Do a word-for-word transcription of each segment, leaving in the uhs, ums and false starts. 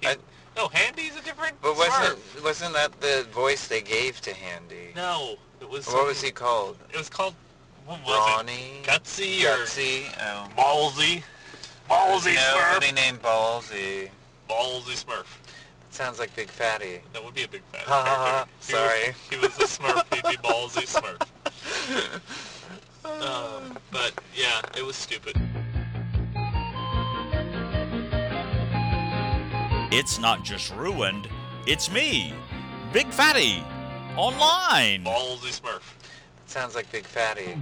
He, I, no, Handy's a different but wasn't Smurf. wasn't that the voice they gave to Handy? No, it was. What was some- he called? It was called. What was Brawny? it? Gutsy or Gutsy? Oh. Ballsy? Ballsy Nobody Smurf. named Ballsy. Ballsy Smurf. Sounds like Big Fatty. That would be a big fat. Ha ha ha. He Sorry. Was, he was a Smurf. He'd be Ballsy Smurf. Um, but yeah, it was stupid. It's not just ruined, it's me, Big Fatty, online. Ballsy Smurf. Sounds like Big Fatty.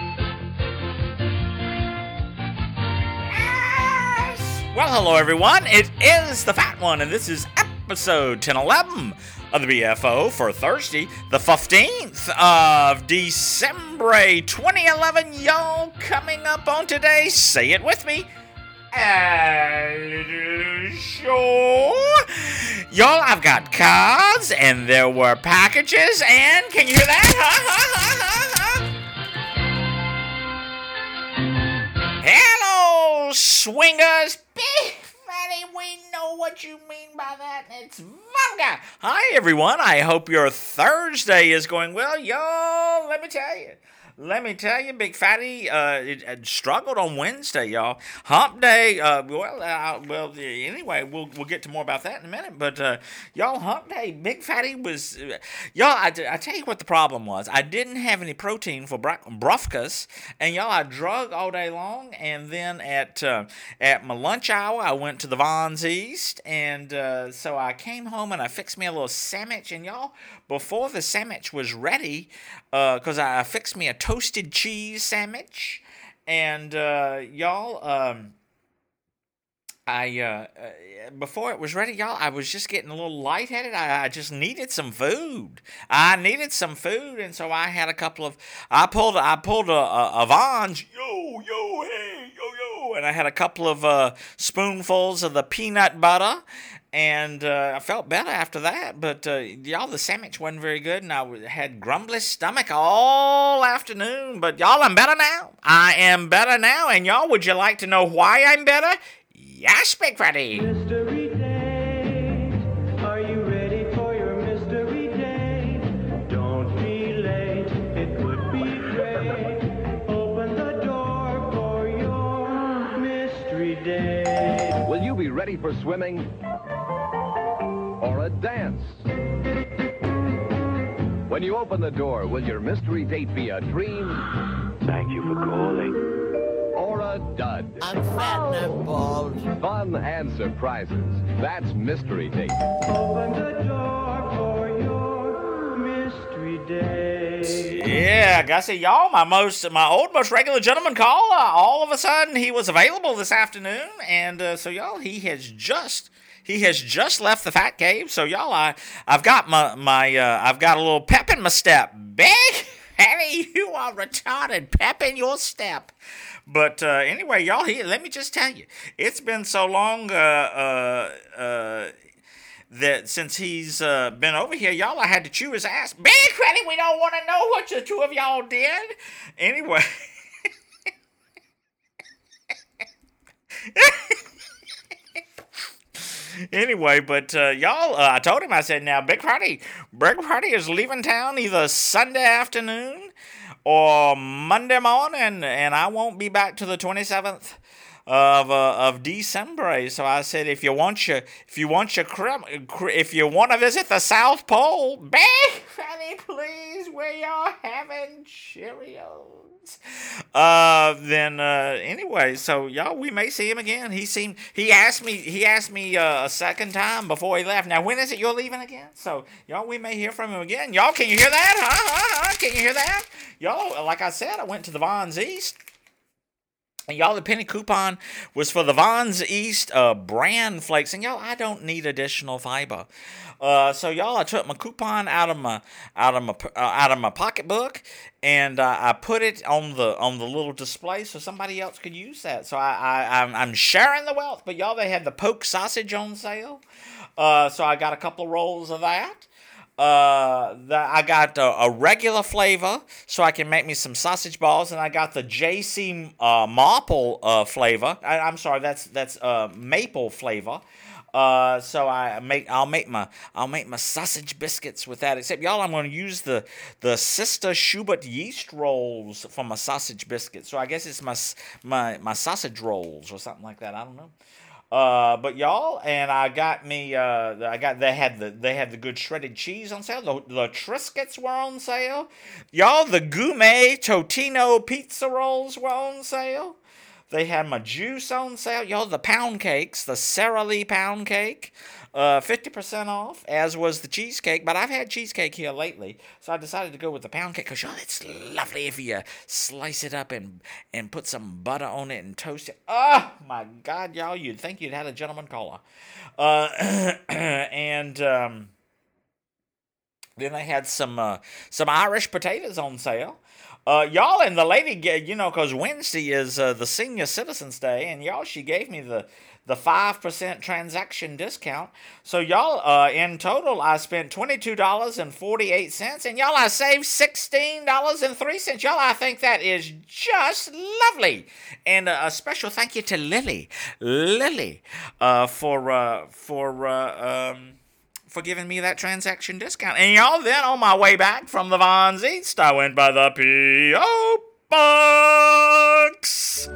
Well, hello everyone, it is the Fat One, and this is episode ten eleven of the B F O for Thursday, the fifteenth of December twenty eleven. Y'all, coming up on today, say it with me. And sure, y'all, I've got cards, and there were packages, and can you hear that? Ha, ha, ha, ha, ha. Hello, swingers. Big Fatty, we know what you mean by that, and it's vulgar. Hi, everyone. I hope your Thursday is going well. Y'all, let me tell you. Let me tell you, Big Fatty uh, it, it struggled on Wednesday, y'all. Hump Day, uh, well, uh, well. Anyway, we'll we'll get to more about that in a minute. But uh, y'all, Hump Day, Big Fatty was, uh, y'all. I, I tell you what the problem was. I didn't have any protein for breakfast, and y'all, I drug all day long. And then at uh, at my lunch hour, I went to the Vons East, and uh, so I came home and I fixed me a little sandwich. And y'all, before the sandwich was ready, because uh, I fixed me a toasted cheese sandwich, and uh, y'all, um, I uh, uh, before it was ready, y'all, I was just getting a little lightheaded. I, I just needed some food. I needed some food, and so I had a couple of. I pulled. I pulled a, a, a Vons. Yo, yo, hey, yo, yo, and I had a couple of uh, spoonfuls of the peanut butter. And uh, I felt better after that, but uh, y'all, the sandwich wasn't very good, and I had grumbly stomach all afternoon. But y'all, I'm better now. I am better now, and y'all, would you like to know why I'm better? Yes, Big Fatty. Mystery Day, are you ready for your mystery day? Don't be late, it would be great. Open the door for your mystery day. Will you be ready for swimming or a dance? When you open the door, will your mystery date be a dream Thank you for calling. or a dud? I'm fat and I'm bald. Fun and surprises. That's Mystery Date. Open the door for your mystery day. Yeah, gotta say, y'all, my most, my old, most regular gentleman caller, all of a sudden, he was available this afternoon, and uh, so y'all, he has just, he has just left the Fat Cave. So y'all, I, I've got my, my, uh, I've got a little pep in my step. Big Fatty, you are retarded. Pep in your step. But uh, anyway, y'all, he, let me just tell you, it's been so long. Uh, uh, uh, that since he's uh, been over here, y'all, I had to chew his ass. Big Fatty, we don't want to know what the two of y'all did. Anyway. Anyway, but uh, y'all, uh, I told him, I said, now, Big Fatty, Big Fatty is leaving town either Sunday afternoon or Monday morning, and I won't be back to the twenty-seventh of uh, of December. So I said, if you want your if you want your crim, if you want to visit the South Pole, Big Fatty, please, where y'all having Cheerios. Uh, then uh, anyway, so y'all, we may see him again. He seemed he asked me he asked me uh, a second time before he left. Now, when is it you're leaving again? So y'all, we may hear from him again. Y'all, can you hear that? Huh? Huh? Huh? Can you hear that? Y'all, like I said, I went to the Vons East. And y'all, the penny coupon was for the Vons East uh, bran flakes. And y'all, I don't need additional fiber. Uh, so y'all, I took my coupon out of my out of my uh, out of my pocketbook, and uh, I put it on the on the little display so somebody else could use that. So I, I I'm, I'm sharing the wealth. But y'all, they had the poke sausage on sale. Uh, so I got a couple of rolls of that. Uh, the, I got a, a regular flavor, so I can make me some sausage balls, and I got the J C uh, maple uh, flavor. I, I'm sorry, that's that's uh, maple flavor. Uh, so I make I'll make my I'll make my sausage biscuits with that. Except y'all, I'm going to use the the Sister Schubert yeast rolls for my sausage biscuits. So I guess it's my my my sausage rolls or something like that. I don't know. Uh, but y'all, and I got me. Uh, I got they had the they had the good shredded cheese on sale. The, the Triscuits were on sale. Y'all, the gourmet Totino pizza rolls were on sale. They had my juice on sale. Y'all, the pound cakes, the Sara Lee pound cake, uh, fifty percent off, as was the cheesecake. But I've had cheesecake here lately, so I decided to go with the pound cake because, y'all, it's lovely if you slice it up and, and put some butter on it and toast it. Oh, my God, y'all, you'd think you'd had a gentleman caller. Uh, and um, then they had some uh, some Irish potatoes on sale. Uh, y'all, and the lady, you know, because Wednesday is uh, the Senior Citizens Day, and y'all, she gave me the the five percent transaction discount. So, y'all, uh, in total, I spent twenty-two dollars and forty-eight cents, and y'all, I saved sixteen dollars and three cents. Y'all, I think that is just lovely. And uh, a special thank you to Lily, Lily, uh, for, uh, for, uh, um... for giving me that transaction discount. And y'all, then on my way back from the Vons East, I went by the P O Box.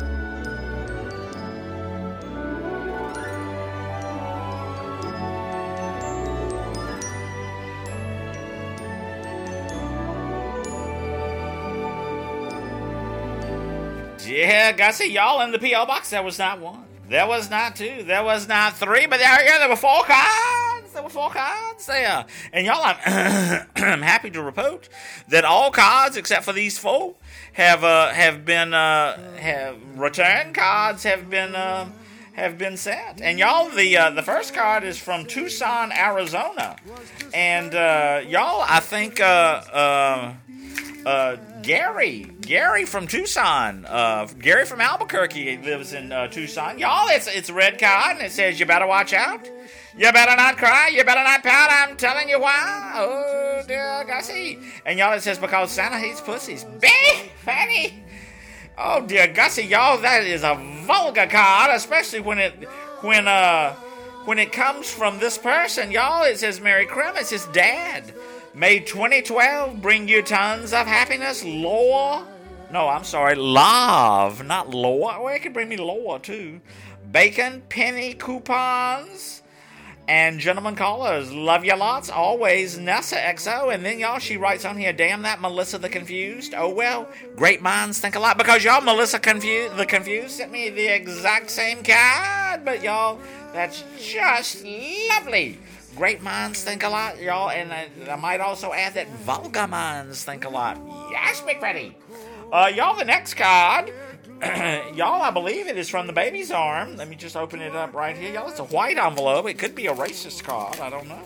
Yeah, Gussie, y'all, in the P O Box, there was not one. There was not two. There was not three. But there, yeah, there were four cards. There were four cards there. And y'all, I'm, I'm happy to report that all cards except for these four have uh, have been uh, have return cards have been uh, have been sent. And y'all, the uh, the first card is from Tucson, Arizona, and uh, y'all, I think uh, uh, uh, Gary. Gary from Tucson, uh, Gary from Albuquerque lives in uh, Tucson. Y'all, it's it's a red card, and it says you better watch out. You better not cry. You better not pout. I'm telling you why. Oh, dear Gussie. And y'all, it says because Santa hates pussies. Big Fanny. Oh, dear Gussie, y'all, that is a vulgar card, especially when it when uh when it comes from this person. Y'all, it says Merry Christmas. It's Dad. May twenty twelve bring you tons of happiness, lore. No, I'm sorry, love, not lore. Well, it could bring me lore, too. Bacon, penny coupons, and gentlemen callers. Love you lots. Always, Nessa X O. And then, y'all, she writes on here, damn that Melissa the Confused. Oh, well, great minds think alike. Because, y'all, Melissa Confused, the Confused sent me the exact same card. But, y'all, that's just lovely. Great minds think a lot, y'all, and I, I might also add that vulgar minds think a lot. Yes, Big Freddy. Uh, y'all, the next card, y'all, I believe it is from the baby's arm. Let me just open it up right here. Y'all, it's a white envelope. It could be a racist card. I don't know.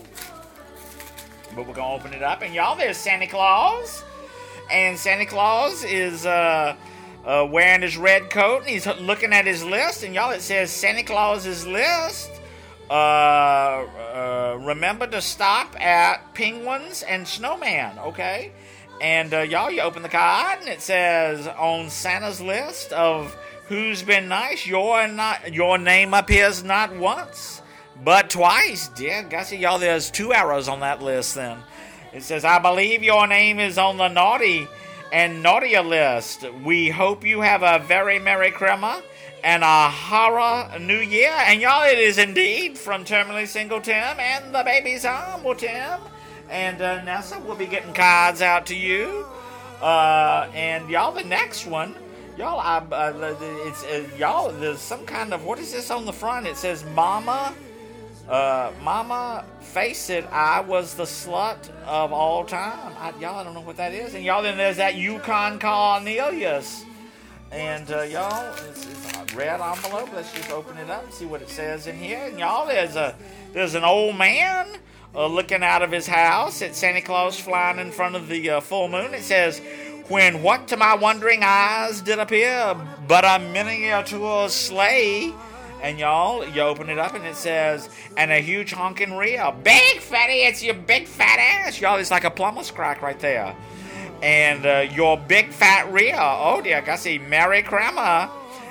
But we're going to open it up. And, y'all, there's Santa Claus. And Santa Claus is uh, uh, wearing his red coat, and he's looking at his list. And, y'all, it says Santa Claus's list. Uh, uh, remember to stop at Penguins and Snowman, okay? And, uh, y'all, you open the card, and it says, on Santa's list of who's been nice, your not your name appears not once, but twice. Dear Gussie, y'all, there's two arrows on that list, then. It says, I believe your name is on the naughty and naughtier list. We hope you have a very Merry Christmas and a horror New Year. And y'all, it is indeed from Terminally Single Tim and the baby's humble Tim. And uh, Nessa will be getting cards out to you. Uh, and y'all, the next one, y'all, I, uh, it's uh, y'all. There's some kind of, what is this on the front? It says, "Mama, uh, Mama, face it, I was the slut of all time." I, y'all, I don't know what that is. And y'all, then there's that Yukon Cornelius. And uh, y'all, it's, it's a red envelope. Let's just open it up and see what it says in here. And y'all, there's a there's an old man uh, looking out of his house at Santa Claus flying in front of the uh, full moon. It says, "When what to my wondering eyes did appear, but a miniature sleigh." And y'all, you open it up and it says, "And a huge honking rear." Big fatty, it's your big fat ass. Y'all, it's like a plumber's crack right there. And uh, your big fat rear. Oh dear, I see Merry Crema.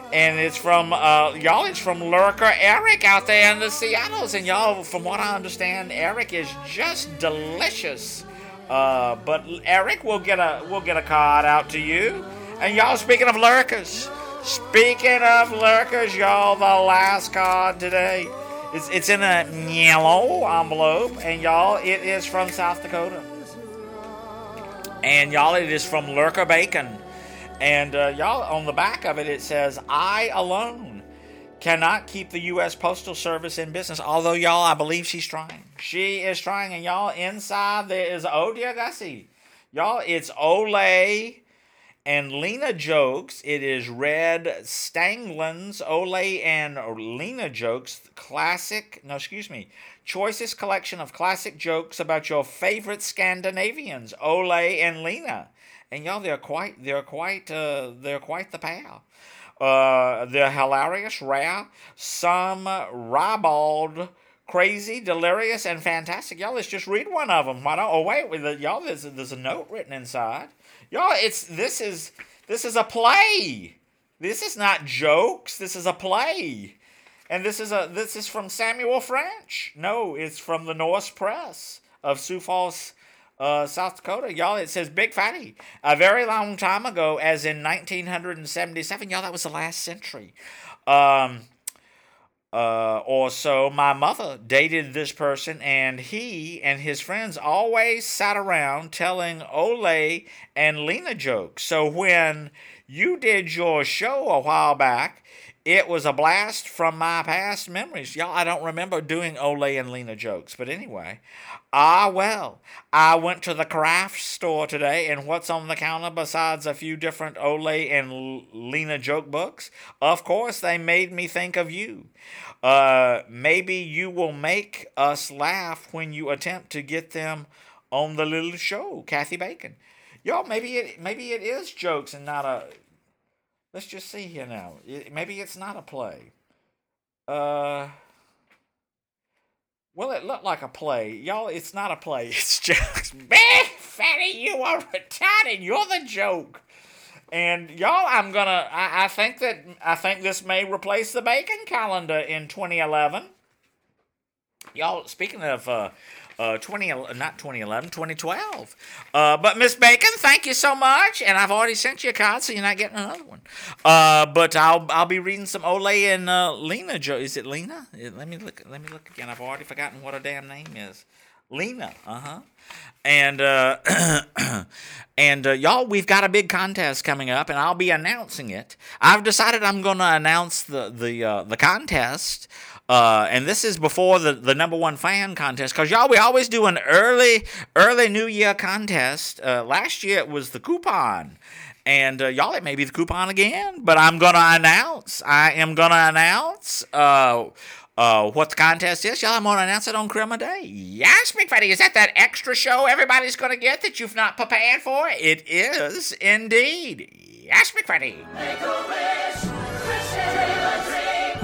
And it's from, uh, y'all, it's from Lurker Eric out there in the Seattles. And y'all, from what I understand, Eric is just delicious. Uh, but Eric, we'll get a, we'll get a card out to you. And y'all, speaking of lurkers, speaking of lurkers, y'all, the last card today, it's, it's in a yellow envelope. And y'all, it is from South Dakota. And y'all, it is from Lurker Bacon. And uh, y'all, on the back of it, it says, I alone cannot keep the U S Postal Service in business. Although, y'all, I believe she's trying. She is trying. And y'all, inside there is, oh dear Gussie. Y'all, it's Olay and Lena Jokes. It is Red Stanglin's Olay and Lena Jokes classic, no, excuse me, choicest collection of classic jokes about your favorite Scandinavians, Olay and Lena. And y'all, they're quite, they're quite, uh, they're quite the pair. Uh, they're hilarious, rare, some ribald, crazy, delirious, and fantastic. Y'all, let's just read one of them. Why don't? Oh wait, with the, y'all, there's a, there's a note written inside. Y'all, it's this is this is a play. This is not jokes. This is a play, and this is a this is from Samuel French. No, it's from the Norse Press of Sioux Falls, Uh, South Dakota. Y'all, it says, Big Fatty, a very long time ago, as in nineteen seventy-seven, y'all, that was the last century, um, uh, or so, my mother dated this person, and he and his friends always sat around telling Olay and Lena jokes. So when you did your show a while back, it was a blast from my past memories. Y'all, I don't remember doing Olay and Lena jokes, but anyway. Ah, well, I went to the craft store today, and what's on the counter besides a few different Olay and Lena joke books? Of course, they made me think of you. Uh, maybe you will make us laugh when you attempt to get them on the little show, Kathy Bacon. Y'all, maybe it maybe it is jokes and not a... Let's just see here now. It, maybe it's not a play. Uh... Well, it looked like a play. Y'all, it's not a play. It's just, Big Fatty, you are retarded. You're the joke. And y'all, I'm gonna, I, I think that, I think this may replace the Bacon calendar in twenty eleven. Y'all, speaking of, uh, uh, twenty, not twenty eleven, twenty twelve. Uh, but Miss Bacon, thank you so much. And I've already sent you a card, so you're not getting another one. Uh, but I'll I'll be reading some Olay and uh, Lena. Jo- is it Lena? Let me look. Let me look again. I've already forgotten what her damn name is. Lena. Uh huh. And uh, and uh, y'all, we've got a big contest coming up, and I'll be announcing it. I've decided I'm going to announce the the uh, the contest. Uh, and this is before the, the number one fan contest, because y'all, we always do an early early New Year contest. Uh, last year it was the coupon, and uh, y'all, it may be the coupon again. But I'm gonna announce. I am gonna announce uh, uh, what the contest is. Y'all, I'm gonna announce it on Crema Day. Yes, Big Fatty, is that that extra show everybody's gonna get that you've not prepared for? It is indeed. Yes, Big Fatty. Make a wish, wish it dream a dream.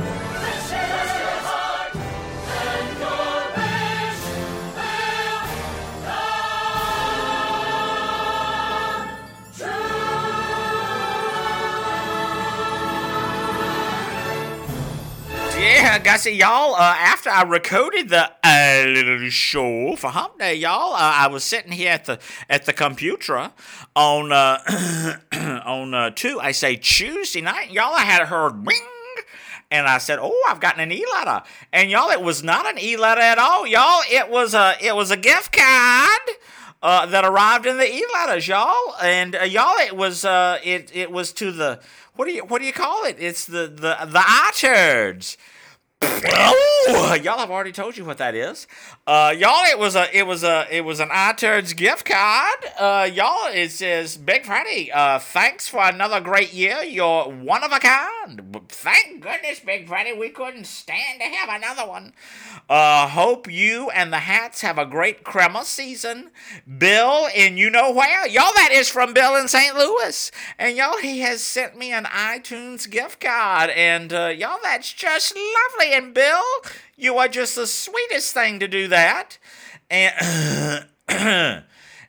Yeah, Gussie, y'all, uh, after I recorded the uh, little show for Hump Day, y'all, uh, I was sitting here at the at the computer on uh, on uh, two, I say Tuesday night, y'all, I had heard ring, and I said, oh, I've gotten an e-letter, and y'all, it was not an e-letter at all, y'all, it was a it was a gift card. Uh, that arrived in the e-letters, y'all, and uh, y'all, it was uh, it it was to the what do you what do you call it? It's the the the iTurds. Oh, y'all, I've already told you what that is. Uh, y'all, it was a, it was a, it was an iTurds gift card. Uh, y'all, it says, Big Freddy, uh, thanks for another great year. You're one of a kind. Thank goodness, Big Freddy, we couldn't stand to have another one. Uh, hope you and the Hats have a great Crema season. Bill in you know where. Y'all, that is from Bill in Saint Louis. And y'all, he has sent me an iTunes gift card. And uh, y'all, that's just lovely. And Bill, you are just the sweetest thing to do that. And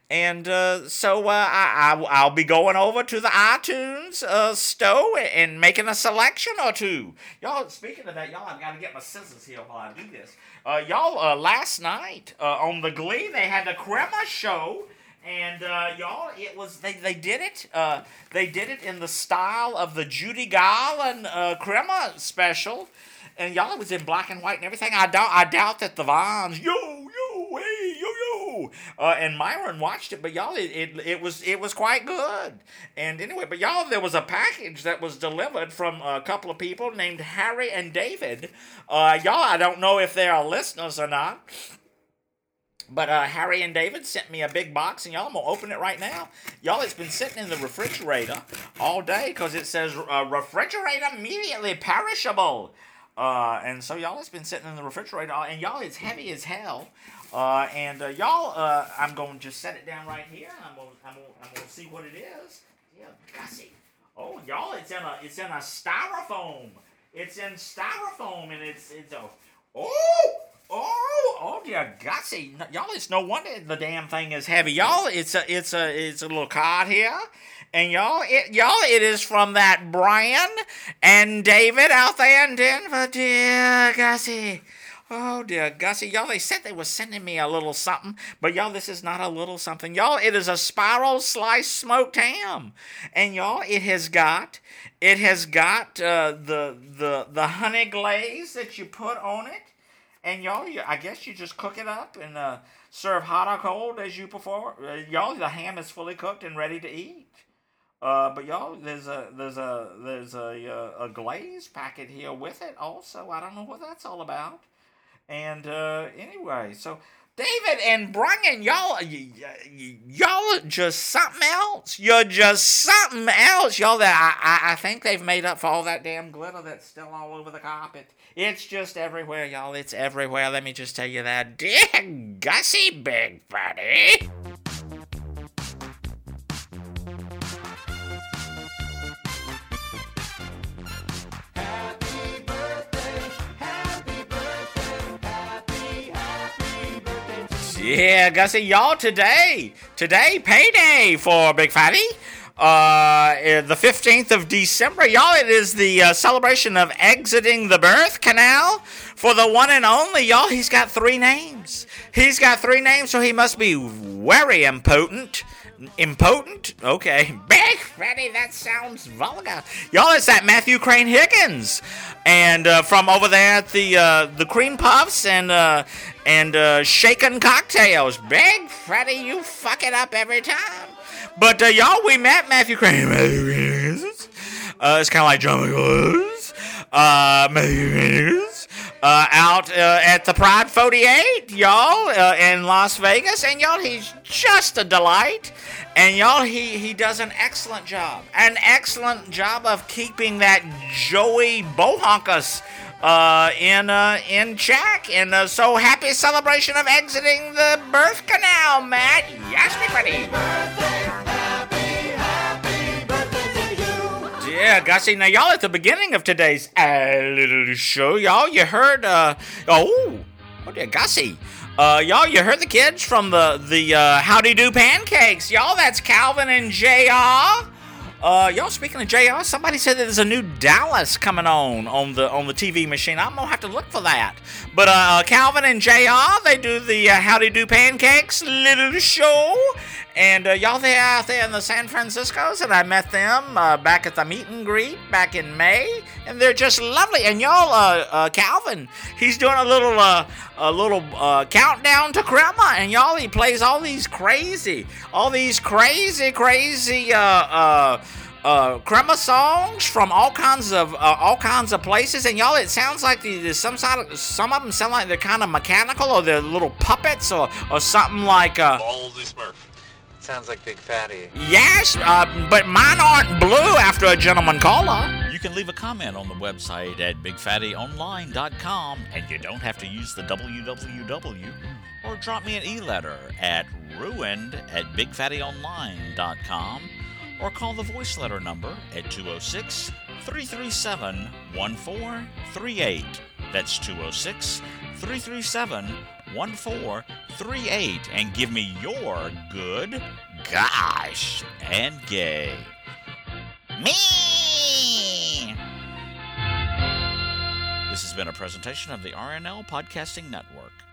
And uh, so uh, I, I, I'll be going over to the iTunes uh, store and making a selection or two. Y'all, speaking of that, y'all, I've got to get my scissors here while I do this. Uh, y'all, uh, last night uh, on the Glee, they had the Crema show. And uh, y'all, it was they, they did it. Uh, they did it in the style of the Judy Garland uh, Crema special, and y'all, it was in black and white and everything. I doubt I doubt that the Vons yo yo hey yo yo uh, and Myron watched it, but y'all, it, it it was it was quite good. And anyway, but y'all, there was a package that was delivered from a couple of people named Harry and David. Uh, y'all, I don't know if they are listeners or not. But uh, Harry and David sent me a big box, and y'all, I'm going to open it right now. Y'all, it's been sitting in the refrigerator all day because it says uh, refrigerate immediately perishable. Uh, and so, y'all, it's been sitting in the refrigerator, and y'all, it's heavy as hell. Uh, and uh, y'all, uh, I'm going to just set it down right here. I'm going I'm gonna, I'm gonna see what it is. Yeah, Gussie. Oh, y'all, it's in a it's in a styrofoam. It's in styrofoam, and it's it's a oh. Oh, oh dear Gussie. Y'all, it's no wonder the damn thing is heavy. Y'all, it's a it's a it's a little card here. And y'all, it y'all, it is from that Brian and David out there in Denver. Dear Gussie. Oh dear Gussie. Y'all, they said they were sending me a little something, but y'all, this is not a little something. Y'all, it is a spiral sliced smoked ham. And y'all, it has got it has got uh, the the the honey glaze that you put on it. And y'all, you, I guess you just cook it up and uh, serve hot or cold as you prefer. Uh, y'all, the ham is fully cooked and ready to eat. Uh, but y'all, there's a there's a there's a a, a glaze packet here with it also. I don't know what that's all about. And uh, anyway, so David and Brian, y'all, y- y- y'all just something else. You're just something else, y'all. That I, I I think they've made up for all that damn glitter that's still all over the carpet. It's just everywhere, y'all. It's everywhere. Let me just tell you that. Dear Gussie, big fatty. Happy birthday, happy birthday, happy, happy birthday. Yeah, Gussie, y'all, today, today, payday for Big Fatty. Uh, the fifteenth of December, y'all, it is the uh, celebration of exiting the birth canal for the one and only, y'all. He's got three names. He's got three names, so he must be very impotent. Impotent? Okay. Big Fatty, that sounds vulgar. Y'all, it's that Matthew Crane Higgins. And uh, from over there at the uh, the Cream Puffs and uh, and uh, Shaken Cocktails. Big Fatty, you fuck it up every time. But, uh, y'all, we met Matthew Crane. Matthew Crane uh, it's kind of like John McGuinness. Uh, Matthew Crane uh, out uh, at the Pride forty-eight, y'all, uh, in Las Vegas. And, y'all, he's just a delight. And, y'all, he, he does an excellent job. An excellent job of keeping that Joey Bohonkus uh, in uh, in check. And uh, so happy celebration of exiting the birth canal, Matt. Yes, me buddy. Yeah, Gussie. Now, y'all, at the beginning of today's uh, little show, y'all, you heard, uh, oh, oh dear, Gussie. Uh, y'all, you heard the kids from the, the, uh, Howdy Do Pancakes. Y'all, that's Calvin and J R. Uh, y'all, speaking of J R, somebody said that there's a new Dallas coming on on the on the T V machine. I'm gonna have to look for that. But uh, Calvin and J R, they do the uh, Howdy Do Pancakes little show. And uh, y'all, they're out there in the San Franciscos, and I met them uh, back at the meet and greet back in May, and they're just lovely. And y'all, uh, uh, Calvin, he's doing a little, uh, a little uh, countdown to Crema, and y'all, he plays all these crazy, all these crazy, crazy uh, uh, uh, Crema songs from all kinds of uh, all kinds of places. And y'all, it sounds like there's some sort of, some of them sound like they're kind of mechanical, or they're little puppets, or or something like. Uh, Ballsy Smurf. Sounds like Big Fatty. Yes, uh, but mine aren't blue after a gentleman caller. You can leave a comment on the website at big fatty online dot com, and you don't have to use the w w w, or drop me an e-letter at ruined at big fatty online dot com, or call the voice letter number at two oh six, three three seven, one four three eight. That's two oh six, three three seven, one four three eight and give me your good, gosh, and gay. Me! This has been a presentation of the R N L Podcasting Network.